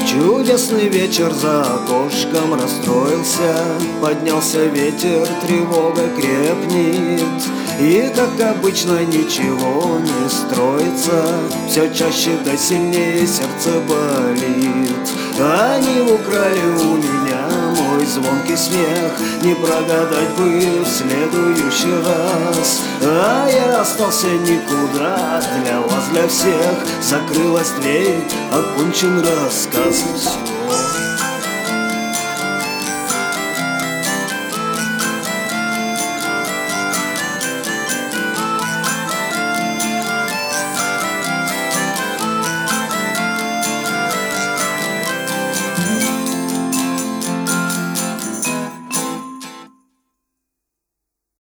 Чудесный вечер за окошком расстроился, поднялся ветер, тревога крепнет. И, как обычно, ничего не строится, все чаще да сильнее сердце болит. Они украли у меня мой звонкий смех, не прогадать бы в следующий раз. А я остался никуда, для вас, для всех закрылась дверь, окончен рассказ. Все.